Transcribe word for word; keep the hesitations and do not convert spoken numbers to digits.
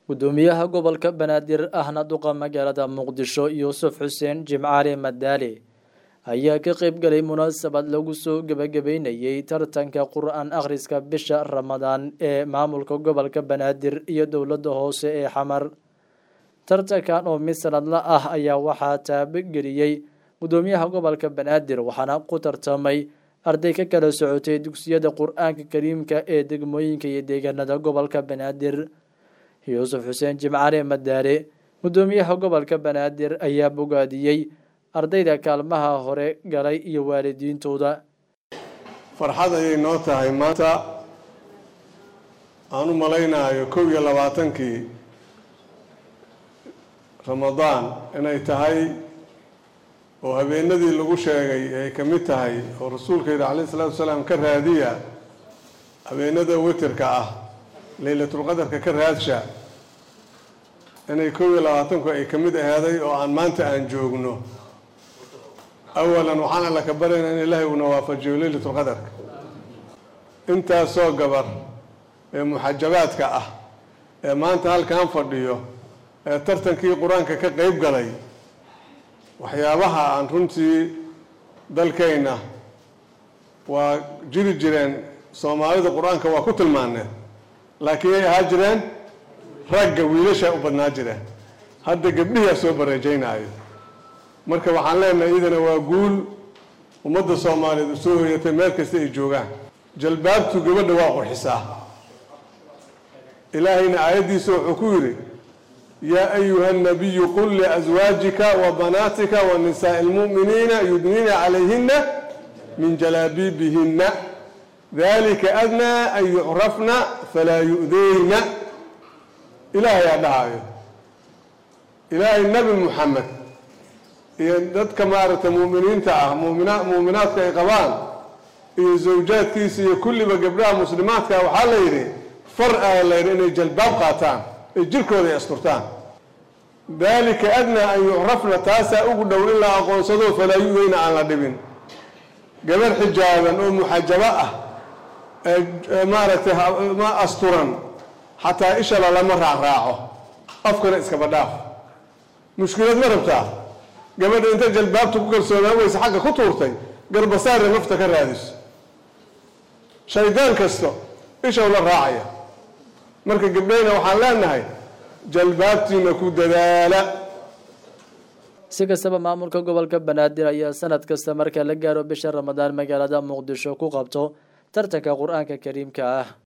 gudoomiyaha gobolka Banaadir ahna duqa magaalada Muqdisho Yuusuf Xuseen Jimcaale Madaali ayaa ka qayb galay munaasabad lagu soo gabagabeynayay tartanka Qur'aan akhriska bisha Ramadaan ee maamulka gobolka Banaadir iyo dowladda hoose ee Xamar. Tartankan oo mid sanadle ah ayaa waxaa taabageliyay gudoomiyaha gobolka Banaadir waxaana ku tartamay arday ka kala socotay dugsiyada Qur'aanka Kariimka ee degmooyinka iyo deegaanada gobolka Banaadir. Yuusuf Xuseen Jimcaale Madaali gudoomiyaha gobolka Banaadir ayaa bogaadiyay ardayda kaalmaha hore galay iyo waalidiintooda. farxad ayay noo tahay maanta aan u malaynayo kow iyo labaatankii Ramadaan inay tahay oo habeenadii lagu sheegay ay ka mid tahay oo rasuulkeena caleey salaatu wasalaam ka raadiya habeenada witirka ah laylatul qadarka ka raadsha inay kow iyo labaatanku ay ka mid ahaaday oo aan maanta aan joogno. awalan waxaan la ka barayna in ilaahay uu nawaafajiyo laylatul qadarka inta soo gabar ee muxajabaadka ah ee maanta halkaan fadhiyo ee tartankii quraanka ka qayb galay waxyaabaha aan runtii dalkeena waa jiri jireen Soomaalida quraanka waa ku tilmaaneen laakiin ay ahaa jireen ragga wiilasha u badnaa jireen hadda gabdhihi soo bareejaynaayo marka waxaan leenahay idina waa guul ummadda Soomaaliyeed soo hoyatay meel kasta ay joogaan. jalbaabtu gabadha waa qurxisaa ilaahayna aayadiisa wuxuu ku yiri يا أيها النبي قل لأزواجك وبناتك ونساء المؤمنين يدنين عليهن من جلابيبهن ذلك أدنى أن يعرفن فلا يؤذين. إلهي يا دعاية إلهي النبي محمد يدد كمارة مؤمنين تعه مؤمنات مؤمنات كإقبال زوجات كيسي كل بقبلها مسلمات كأوحال يري فرق ليرين جلباب قاتان الجركوذي أسطرتان ذلك أدنى أن يعرفنا تاسا أقدر إلا أقول صدو فلا يؤذين على دبن قبل حجابا أو محجباء ما أسطرا حتى إشل لما راعه أفكر إسكبداف مشكلة مربطة قبل أنت جلباب تقول سونا ويس حاجة خطورتي قرب صار مفتكر هذا شيطان كستو إيش ولا راعيه marka gabdhayna waxaan leenahay jalbaabtiina ku dadaala. si kastaba maamulka gobolka Banaadir ayaa sanad kasta marka la gaaro bisha Ramadaan magaalada Muqdisho ku qabto tartanka Qur'aanka Kariimka ah.